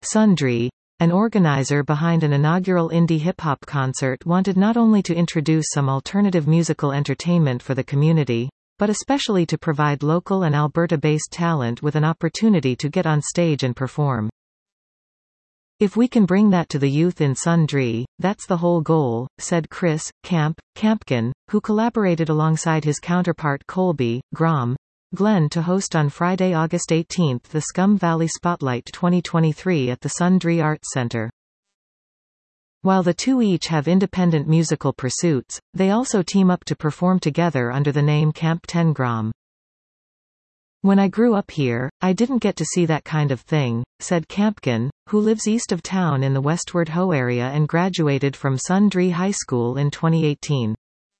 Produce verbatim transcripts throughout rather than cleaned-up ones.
Sundri, an organizer behind an inaugural indie hip-hop concert, wanted not only to introduce some alternative musical entertainment for the community, but especially to provide local and Alberta-based talent with an opportunity to get on stage and perform. "If we can bring that to the youth in Sundri, that's the whole goal," said Chris Camp Campkin, who collaborated alongside his counterpart Colby Grom Glenn to host on Friday, August eighteenth the Scum Valley Spotlight twenty twenty-three at the Sundri Arts Centre. While the two each have independent musical pursuits, they also team up to perform together under the name Camp ten Grom. "When I grew up here, I didn't get to see that kind of thing," said Campkin, who lives east of town in the Westward Ho area and graduated from Sundri High School in twenty eighteen.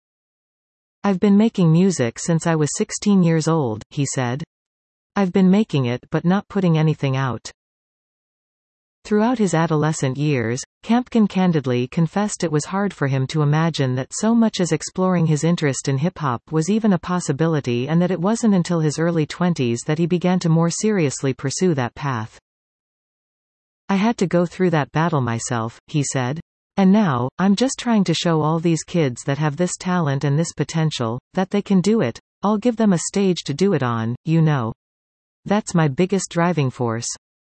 "I've been making music since I was sixteen years old," he said. "I've been making it but not putting anything out." Throughout his adolescent years, Campkin candidly confessed it was hard for him to imagine that so much as exploring his interest in hip-hop was even a possibility, and that it wasn't until his early twenties that he began to more seriously pursue that path. "I had to go through that battle myself," he said. "And now, I'm just trying to show all these kids that have this talent and this potential, that they can do it. I'll give them a stage to do it on, you know. That's my biggest driving force."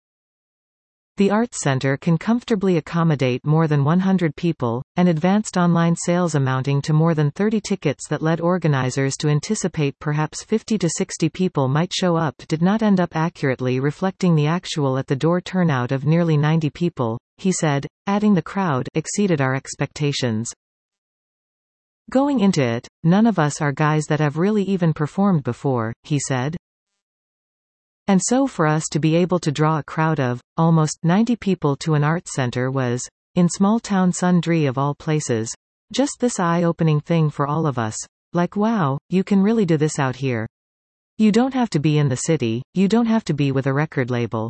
The Arts Centre can comfortably accommodate more than one hundred people, and advanced online sales amounting to more than thirty tickets that led organizers to anticipate perhaps fifty to sixty people might show up did not end up accurately reflecting the actual at-the-door turnout of nearly ninety people, he said, adding the crowd exceeded our expectations. "Going into it, none of us are guys that have really even performed before," he said. "And so for us to be able to draw a crowd of, almost, ninety people to an arts centre was, in small-town Sundri of all places, just this eye-opening thing for all of us. Like wow, you can really do this out here. You don't have to be in the city, you don't have to be with a record label."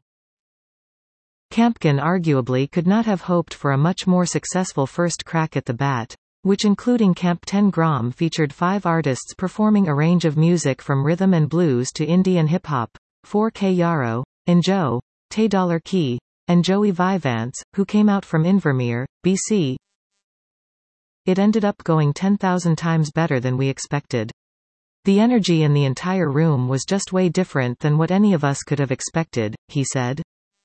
Campkin arguably could not have hoped for a much more successful first crack at the bat, which including Camp ten Grom featured five artists performing a range of music from rhythm and blues to indie and hip-hop. four K Yarrow, and Joe, Tay Dollar Key, and Joey Vivance, who came out from Invermere, B C. "It ended up going ten thousand times better than we expected. The energy in the entire room was just way different than what any of us could have expected," he said.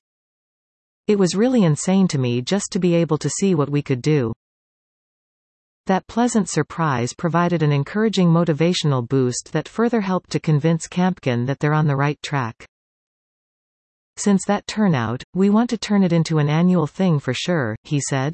"It was really insane to me just to be able to see what we could do." That pleasant surprise provided an encouraging motivational boost that further helped to convince Campkin that they're on the right track. "Since that turnout, we want to turn it into an annual thing for sure," he said.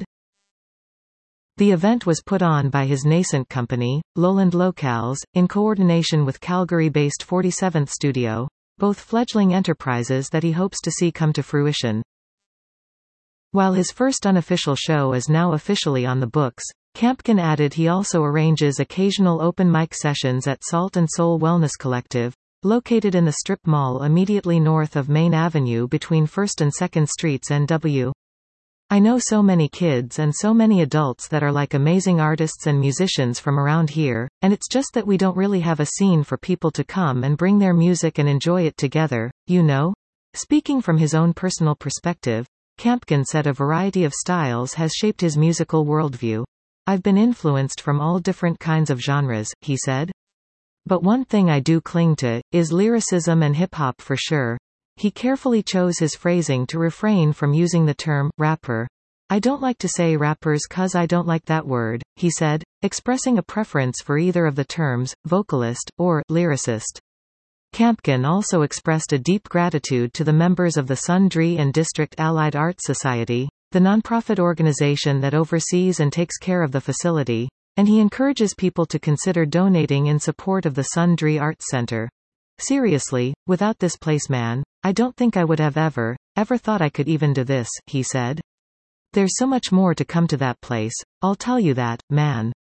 The event was put on by his nascent company, Lowland Locales, in coordination with Calgary-based forty-seventh Studio, both fledgling enterprises that he hopes to see come to fruition. While his first unofficial show is now officially on the books, Campkin added he also arranges occasional open mic sessions at Salt and Soul Wellness Collective, located in the strip mall immediately north of Main Avenue between first and second Streets N W. "I know so many kids and so many adults that are like amazing artists and musicians from around here, and it's just that we don't really have a scene for people to come and bring their music and enjoy it together, you know?" Speaking from his own personal perspective, Campkin said a variety of styles has shaped his musical worldview. "I've been influenced from all different kinds of genres," he said. "But one thing I do cling to, is lyricism and hip-hop for sure." He carefully chose his phrasing to refrain from using the term rapper. "I don't like to say rappers 'cause I don't like that word," he said, expressing a preference for either of the terms, vocalist, or lyricist. Campkin also expressed a deep gratitude to the members of the Sundri and District Allied Arts Society, the nonprofit organization that oversees and takes care of the facility, and he encourages people to consider donating in support of the Sundri Arts Centre. "Seriously, without this place, man, I don't think I would have ever, ever thought I could even do this," he said. "There's so much more to come to that place, I'll tell you that, man."